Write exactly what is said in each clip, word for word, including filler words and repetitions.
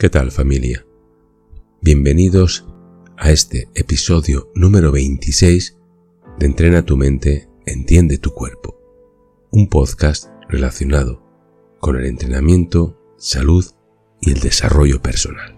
¿Qué tal, familia? Bienvenidos a este episodio número veintiséis de Entrena tu mente, entiende tu cuerpo, un podcast relacionado con el entrenamiento, salud y el desarrollo personal.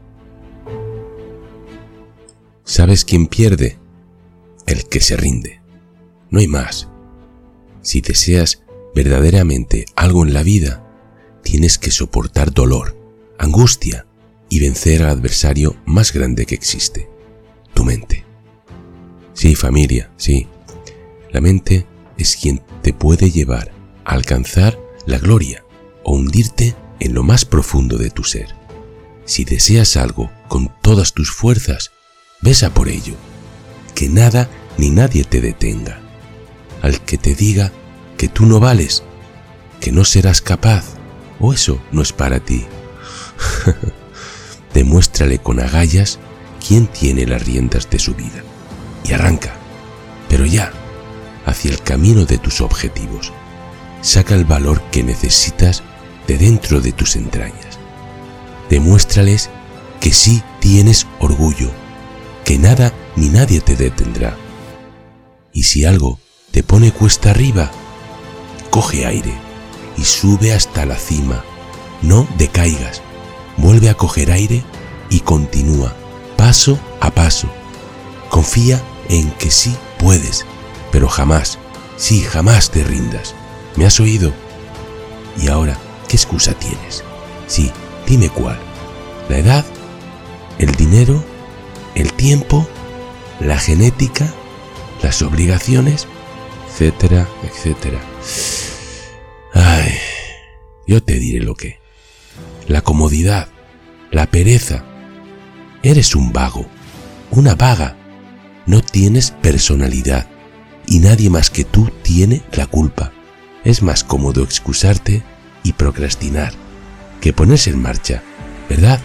¿Sabes quién pierde? El que se rinde. No hay más. Si deseas verdaderamente algo en la vida, tienes que soportar dolor, angustia y vencer al adversario más grande que existe, tu mente. Sí, familia, sí. La mente es quien te puede llevar a alcanzar la gloria o hundirte en lo más profundo de tu ser. Si deseas algo con todas tus fuerzas, ves a por ello. Que nada ni nadie te detenga. Al que te diga que tú no vales, que no serás capaz, o eso no es para ti. Demuéstrale con agallas quién tiene las riendas de su vida y arranca, pero ya, hacia el camino de tus objetivos. Saca el valor que necesitas de dentro de tus entrañas. Demuéstrales que sí tienes orgullo, que nada ni nadie te detendrá. Y si algo te pone cuesta arriba, coge aire y sube hasta la cima. No decaigas. Vuelve a coger aire y continúa, paso a paso. Confía en que sí puedes, pero jamás, sí, jamás te rindas. ¿Me has oído? Y ahora, ¿qué excusa tienes? Sí, dime cuál. ¿La edad? ¿El dinero? ¿El tiempo? ¿La genética? ¿Las obligaciones? Etcétera, etcétera. Ay, yo te diré lo que. La comodidad, la pereza. Eres un vago, una vaga. No tienes personalidad y nadie más que tú tiene la culpa. Es más cómodo excusarte y procrastinar que ponerse en marcha, ¿verdad?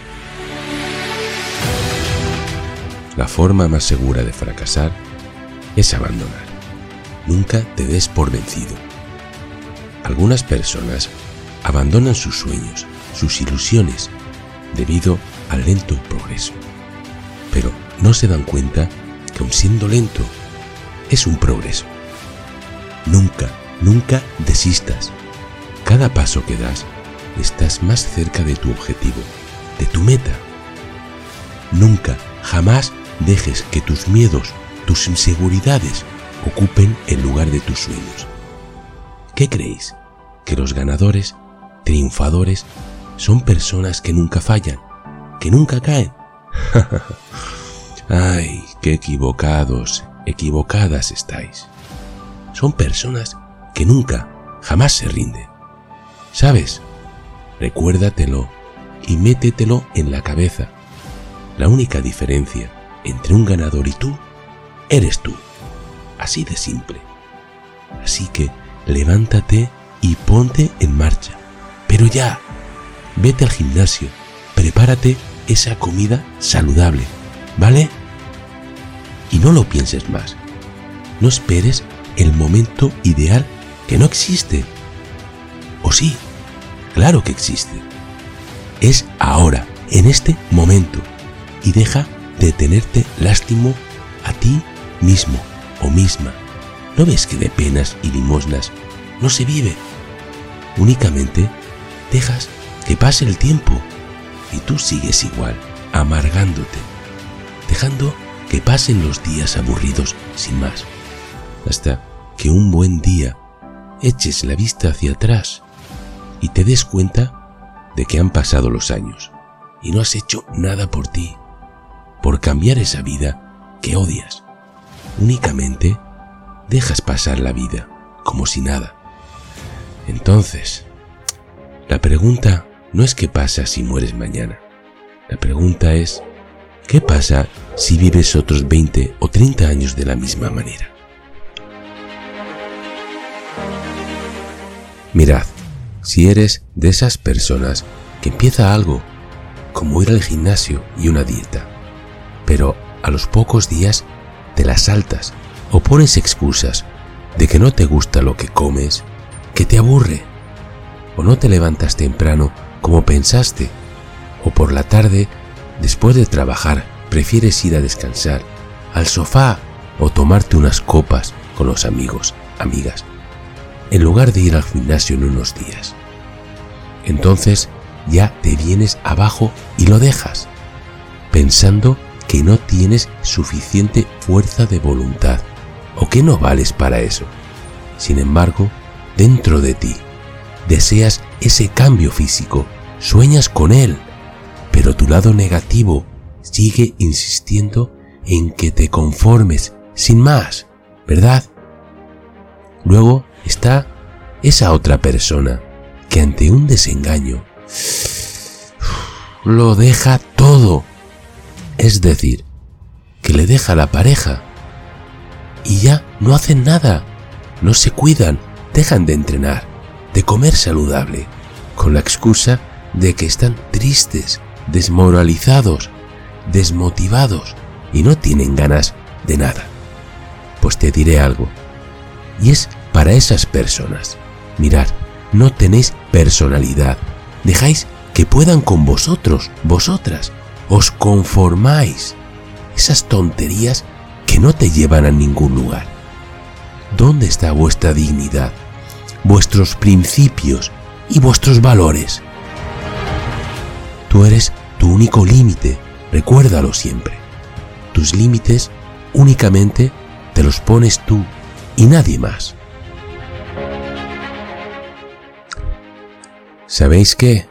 La forma más segura de fracasar es abandonar. Nunca te des por vencido. Algunas personas abandonan sus sueños, sus ilusiones, debido al lento progreso. Pero no se dan cuenta que aun siendo lento, es un progreso. Nunca, nunca desistas. Cada paso que das, estás más cerca de tu objetivo, de tu meta. Nunca, jamás dejes que tus miedos, tus inseguridades, ocupen el lugar de tus sueños. ¿Qué creéis? ¿Que los ganadores, triunfadores, son personas que nunca fallan, que nunca caen? Ay, qué equivocados, equivocadas estáis. Son personas que nunca, jamás se rinden. ¿Sabes? Recuérdatelo y métetelo en la cabeza. La única diferencia entre un ganador y tú, eres tú. Así de simple. Así que levántate y ponte en marcha. Pero ya, vete al gimnasio, prepárate esa comida saludable, ¿vale? Y no lo pienses más. No esperes el momento ideal que no existe. ¿O sí? Claro que existe. Es ahora, en este momento. Y deja de tenerte lástima a ti mismo o misma. ¿No ves que de penas y limosnas no se vive? Únicamente dejas que pase el tiempo y tú sigues igual, amargándote, dejando que pasen los días aburridos sin más, hasta que un buen día eches la vista hacia atrás y te des cuenta de que han pasado los años y no has hecho nada por ti, por cambiar esa vida que odias. Únicamente dejas pasar la vida como si nada. Entonces, la pregunta no es qué pasa si mueres mañana. La pregunta es, ¿qué pasa si vives otros veinte o treinta años de la misma manera? Mirad, si eres de esas personas que empieza algo, como ir al gimnasio y una dieta, pero a los pocos días te las saltas o pones excusas de que no te gusta lo que comes, que te aburre, o no te levantas temprano como pensaste, o por la tarde, después de trabajar, prefieres ir a descansar al sofá o tomarte unas copas con los amigos, amigas, en lugar de ir al gimnasio en unos días. Entonces ya te vienes abajo y lo dejas, pensando que no tienes suficiente fuerza de voluntad o que no vales para eso. Sin embargo, dentro de ti, deseas ese cambio físico, sueñas con él, pero tu lado negativo sigue insistiendo en que te conformes sin más, ¿verdad? Luego está esa otra persona que ante un desengaño lo deja todo, es decir, que le deja a la pareja y ya no hacen nada, no se cuidan, dejan de entrenar, de comer saludable, con la excusa de que están tristes, desmoralizados, desmotivados y no tienen ganas de nada. Pues te diré algo, y es para esas personas. Mirad, no tenéis personalidad, dejáis que puedan con vosotros, vosotras, os conformáis. Esas tonterías que no te llevan a ningún lugar. ¿Dónde está vuestra dignidad, vuestros principios y vuestros valores? Tú eres tu único límite, recuérdalo siempre. Tus límites únicamente te los pones tú y nadie más. ¿Sabéis qué?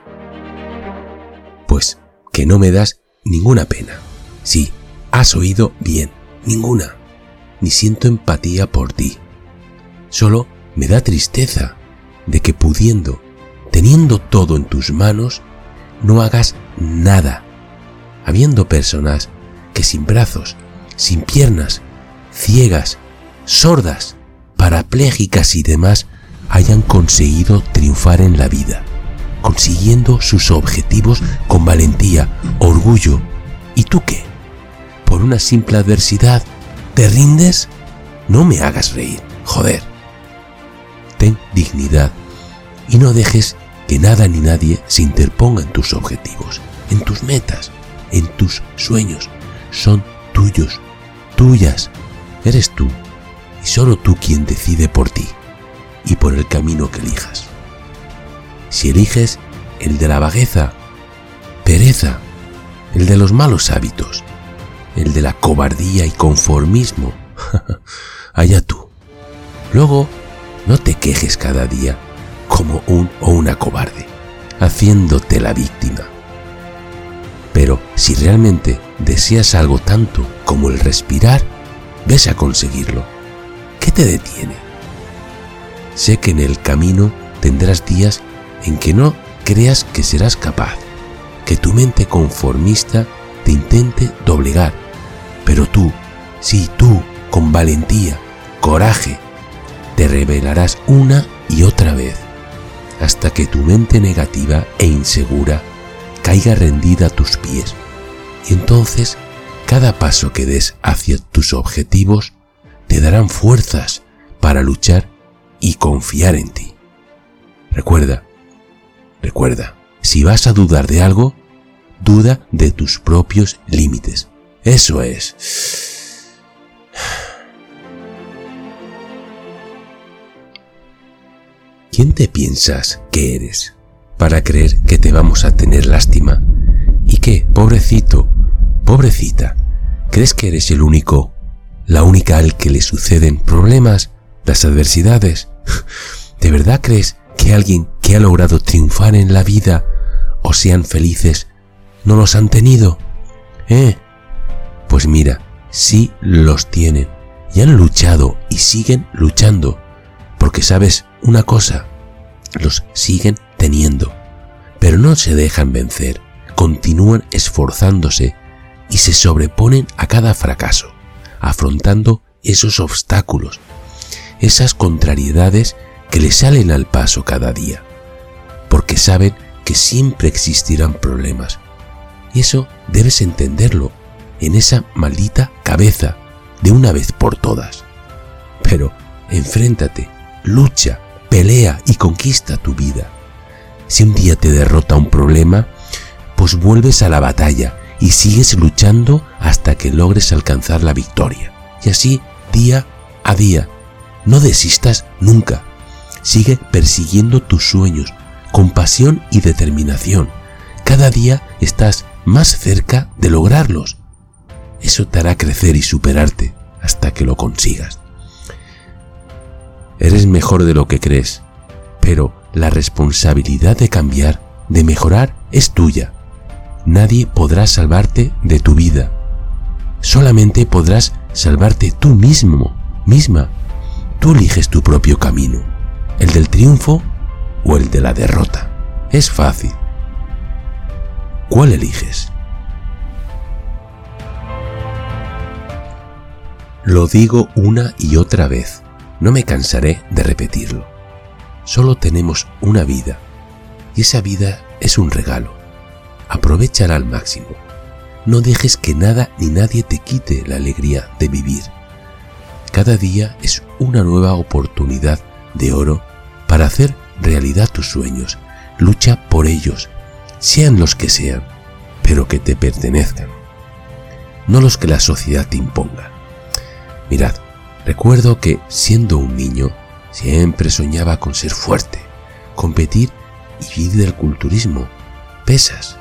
Pues que no me das ninguna pena. Sí, has oído bien, ninguna. Ni siento empatía por ti. Solo me da tristeza de que pudiendo, teniendo todo en tus manos, no hagas nada. Habiendo personas que sin brazos, sin piernas, ciegas, sordas, parapléjicas y demás hayan conseguido triunfar en la vida, consiguiendo sus objetivos con valentía, orgullo. ¿Y tú qué? ¿Por una simple adversidad te rindes? No me hagas reír, joder. Ten dignidad y no dejes que nada ni nadie se interponga en tus objetivos, en tus metas, en tus sueños. Son tuyos, tuyas. Eres tú y solo tú quien decide por ti y por el camino que elijas. Si eliges el de la vagueza, pereza, el de los malos hábitos, el de la cobardía y conformismo, allá tú. Luego, no te quejes cada día como un o una cobarde, haciéndote la víctima. Pero si realmente deseas algo tanto como el respirar, ves a conseguirlo. ¿Qué te detiene? Sé que en el camino tendrás días en que no creas que serás capaz, que tu mente conformista te intente doblegar, pero tú, sí tú, con valentía, coraje, te rebelarás una y otra vez, hasta que tu mente negativa e insegura caiga rendida a tus pies, y entonces cada paso que des hacia tus objetivos te darán fuerzas para luchar y confiar en ti. Recuerda, recuerda, si vas a dudar de algo, duda de tus propios límites. Eso es. ¿Quién te piensas que eres para creer que te vamos a tener lástima? ¿Y qué, pobrecito, pobrecita, crees que eres el único, la única al que le suceden problemas, las adversidades? ¿De verdad crees que alguien que ha logrado triunfar en la vida o sean felices no los han tenido? ¿Eh? Pues mira, sí los tienen y han luchado y siguen luchando, porque sabes una cosa, los siguen teniendo, pero no se dejan vencer, continúan esforzándose y se sobreponen a cada fracaso, afrontando esos obstáculos, esas contrariedades que les salen al paso cada día, porque saben que siempre existirán problemas. Y eso debes entenderlo en esa maldita cabeza de una vez por todas. Pero enfréntate, lucha, pelea y conquista tu vida. Si un día te derrota un problema, pues vuelves a la batalla y sigues luchando hasta que logres alcanzar la victoria. Y así, día a día. No desistas nunca. Sigue persiguiendo tus sueños con pasión y determinación. Cada día estás más cerca de lograrlos. Eso te hará crecer y superarte hasta que lo consigas. Eres mejor de lo que crees, pero la responsabilidad de cambiar, de mejorar, es tuya. Nadie podrá salvarte de tu vida. Solamente podrás salvarte tú mismo, misma. Tú eliges tu propio camino, el del triunfo o el de la derrota. Es fácil. ¿Cuál eliges? Lo digo una y otra vez. No me cansaré de repetirlo. Solo tenemos una vida, y esa vida es un regalo. Aprovéchala al máximo. No dejes que nada ni nadie te quite la alegría de vivir. Cada día es una nueva oportunidad de oro para hacer realidad tus sueños. Lucha por ellos, sean los que sean, pero que te pertenezcan, no los que la sociedad te imponga. Mirad, recuerdo que, siendo un niño, siempre soñaba con ser fuerte, competir y vivir del culturismo, pesas.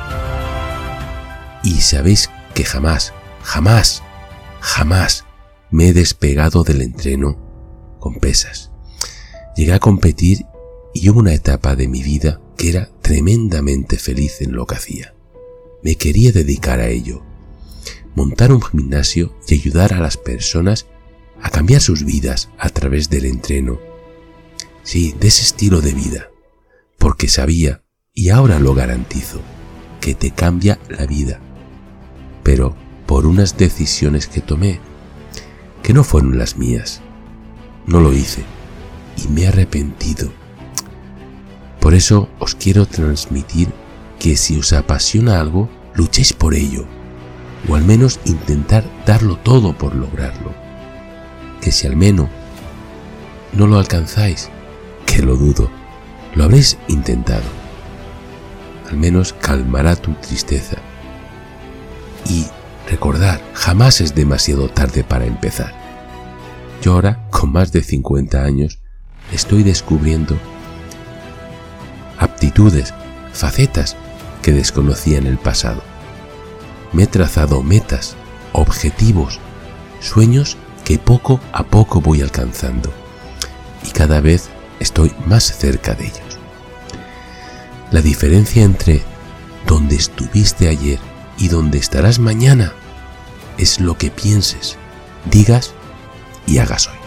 Y sabéis que jamás, jamás, jamás me he despegado del entreno con pesas. Llegué a competir y hubo una etapa de mi vida que era tremendamente feliz en lo que hacía. Me quería dedicar a ello, montar un gimnasio y ayudar a las personas a cambiar sus vidas a través del entreno. Sí, de ese estilo de vida, porque sabía, y ahora lo garantizo, que te cambia la vida. Pero por unas decisiones que tomé, que no fueron las mías, no lo hice y me he arrepentido. Por eso os quiero transmitir que si os apasiona algo, luchéis por ello, o al menos intentar darlo todo por lograrlo. Que si al menos no lo alcanzáis, que lo dudo, lo habréis intentado. Al menos calmará tu tristeza. Y recordad, jamás es demasiado tarde para empezar. Yo ahora, con más de cincuenta años, estoy descubriendo aptitudes, facetas que desconocía en el pasado. Me he trazado metas, objetivos, sueños que poco a poco voy alcanzando y cada vez estoy más cerca de ellos. La diferencia entre donde estuviste ayer y donde estarás mañana es lo que pienses, digas y hagas hoy.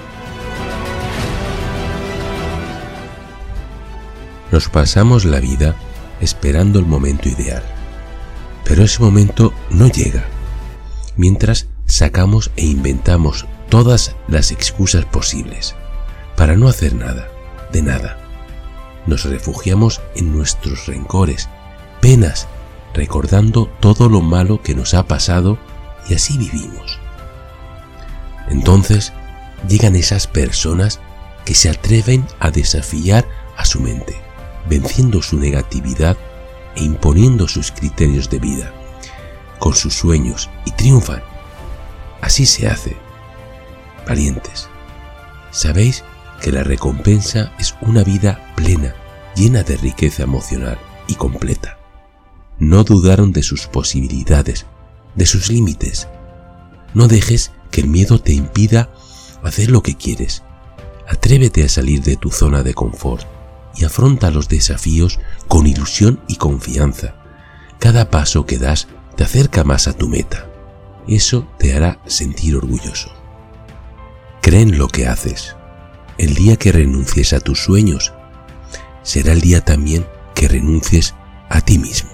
Nos pasamos la vida esperando el momento ideal, pero ese momento no llega, mientras sacamos e inventamos todas las excusas posibles para no hacer nada, de nada. Nos refugiamos en nuestros rencores, penas, recordando todo lo malo que nos ha pasado y así vivimos. Entonces llegan esas personas que se atreven a desafiar a su mente, venciendo su negatividad e imponiendo sus criterios de vida, con sus sueños, y triunfan. Así se hace. Valientes. Sabéis que la recompensa es una vida plena, llena de riqueza emocional y completa. No dudaron de sus posibilidades, de sus límites. No dejes que el miedo te impida hacer lo que quieres. Atrévete a salir de tu zona de confort y afronta los desafíos con ilusión y confianza. Cada paso que das te acerca más a tu meta. Eso te hará sentir orgulloso. Cree en lo que haces. El día que renuncies a tus sueños, será el día también que renuncies a ti mismo.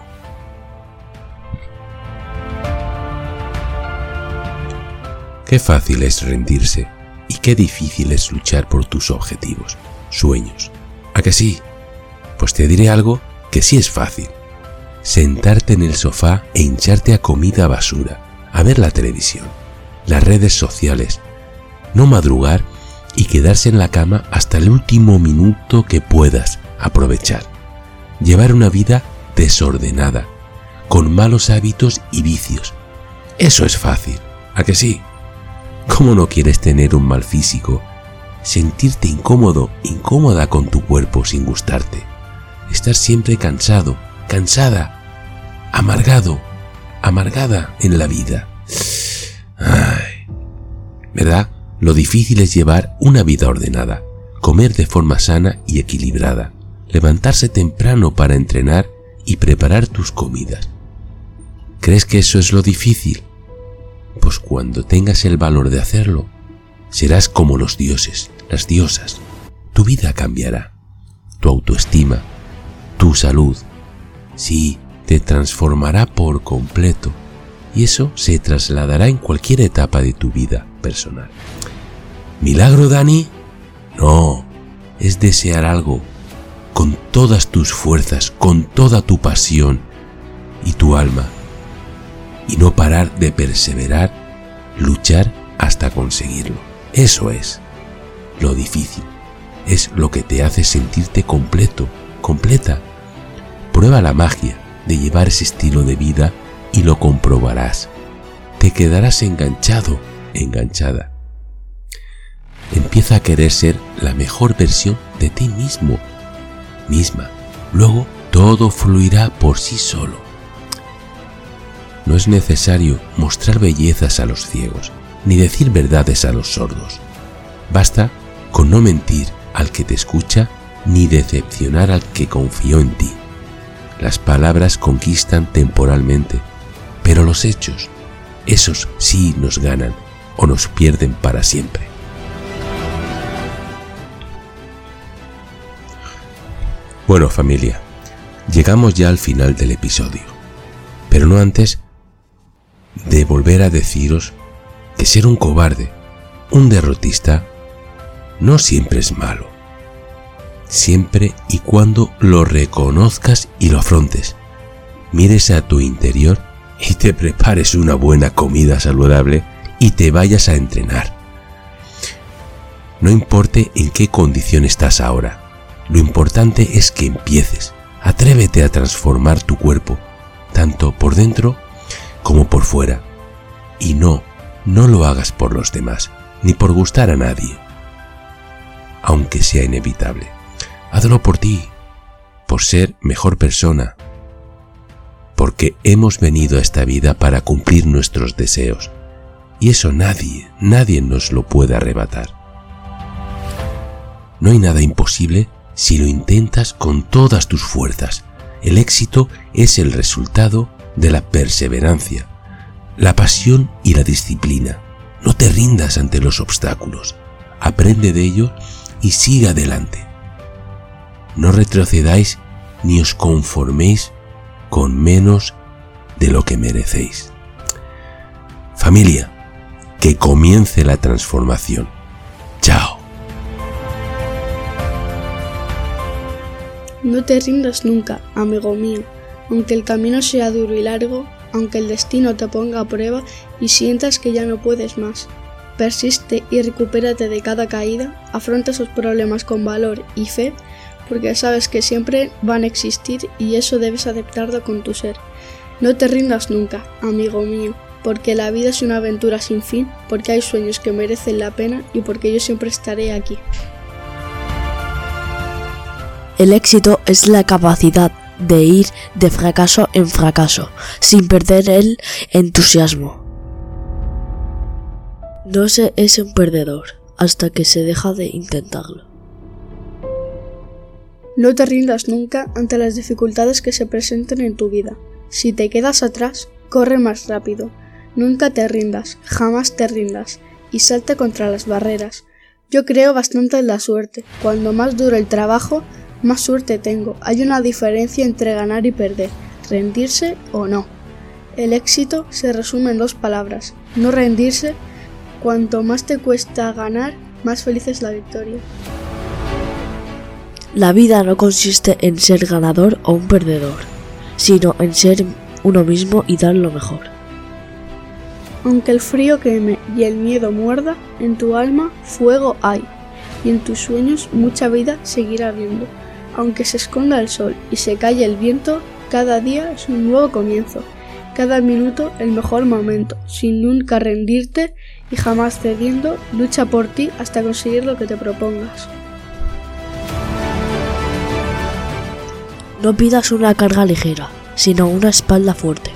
Qué fácil es rendirse y qué difícil es luchar por tus objetivos, sueños. ¿A que sí? Pues te diré algo que sí es fácil. Sentarte en el sofá e hincharte a comida basura, a ver la televisión, las redes sociales, no madrugar y quedarse en la cama hasta el último minuto que puedas aprovechar. Llevar una vida desordenada, con malos hábitos y vicios. Eso es fácil, ¿a que sí? ¿Cómo no quieres tener un mal físico? Sentirte incómodo, incómoda con tu cuerpo sin gustarte. Estar siempre cansado, cansada, amargado, amargada en la vida. Ay, ¿verdad? Lo difícil es llevar una vida ordenada, comer de forma sana y equilibrada, levantarse temprano para entrenar y preparar tus comidas. ¿Crees que eso es lo difícil? Pues cuando tengas el valor de hacerlo, serás como los dioses, las diosas. Tu vida cambiará, tu autoestima, tu salud, sí, te transformará por completo y eso se trasladará en cualquier etapa de tu vida personal. ¿Milagro, Dani? No, es desear algo con todas tus fuerzas, con toda tu pasión y tu alma, y no parar de perseverar, luchar hasta conseguirlo. Eso es lo difícil, es lo que te hace sentirte completo, completa. Prueba la magia de llevar ese estilo de vida y lo comprobarás. Te quedarás enganchado, enganchada. Empieza a querer ser la mejor versión de ti mismo, misma. Luego todo fluirá por sí solo. No es necesario mostrar bellezas a los ciegos, ni decir verdades a los sordos. Basta con no mentir al que te escucha, ni decepcionar al que confió en ti. Las palabras conquistan temporalmente, pero los hechos, esos sí nos ganan o nos pierden para siempre. Bueno, familia, llegamos ya al final del episodio, pero no antes de volver a deciros que ser un cobarde, un derrotista, no siempre es malo. Siempre y cuando lo reconozcas y lo afrontes, mires a tu interior y te prepares una buena comida saludable y te vayas a entrenar. No importe en qué condición estás ahora, lo importante es que empieces. Atrévete a transformar tu cuerpo, tanto por dentro como por fuera. Y no, no lo hagas por los demás, ni por gustar a nadie, aunque sea inevitable. Hazlo por ti, por ser mejor persona, porque hemos venido a esta vida para cumplir nuestros deseos, y eso nadie, nadie nos lo puede arrebatar. No hay nada imposible si lo intentas con todas tus fuerzas. El éxito es el resultado de la perseverancia, la pasión y la disciplina. No te rindas ante los obstáculos. Aprende de ellos y sigue adelante. No retrocedáis ni os conforméis con menos de lo que merecéis. Familia, que comience la transformación. Chao. No te rindas nunca, amigo mío, aunque el camino sea duro y largo, aunque el destino te ponga a prueba y sientas que ya no puedes más. Persiste y recupérate de cada caída, afronta esos problemas con valor y fe, porque sabes que siempre van a existir y eso debes aceptarlo con tu ser. No te rindas nunca, amigo mío, porque la vida es una aventura sin fin, porque hay sueños que merecen la pena y porque yo siempre estaré aquí. El éxito es la capacidad de ir de fracaso en fracaso, sin perder el entusiasmo. No se es un perdedor hasta que se deja de intentarlo. No te rindas nunca ante las dificultades que se presenten en tu vida. Si te quedas atrás, corre más rápido. Nunca te rindas, jamás te rindas, y salta contra las barreras. Yo creo bastante en la suerte. Cuando más duro el trabajo, más suerte tengo. Hay una diferencia entre ganar y perder, rendirse o no. El éxito se resume en dos palabras: no rendirse. Cuanto más te cuesta ganar, más feliz es la victoria. La vida no consiste en ser ganador o un perdedor, sino en ser uno mismo y dar lo mejor. Aunque el frío queme y el miedo muerda, en tu alma fuego hay, y en tus sueños mucha vida seguirá habiendo. Aunque se esconda el sol y se calle el viento, Cada día es un nuevo comienzo, cada minuto el mejor momento, sin nunca rendirte y jamás cediendo, lucha por ti hasta conseguir lo que te propongas. No pidas una carga ligera, sino una espalda fuerte.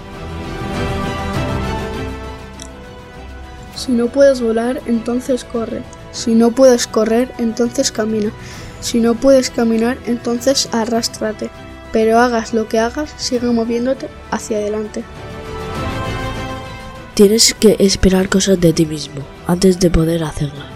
Si no puedes volar, entonces corre. Si no puedes correr, entonces camina. Si no puedes caminar, entonces arrástrate. Pero hagas lo que hagas, sigue moviéndote hacia adelante. Tienes que esperar cosas de ti mismo antes de poder hacerlas.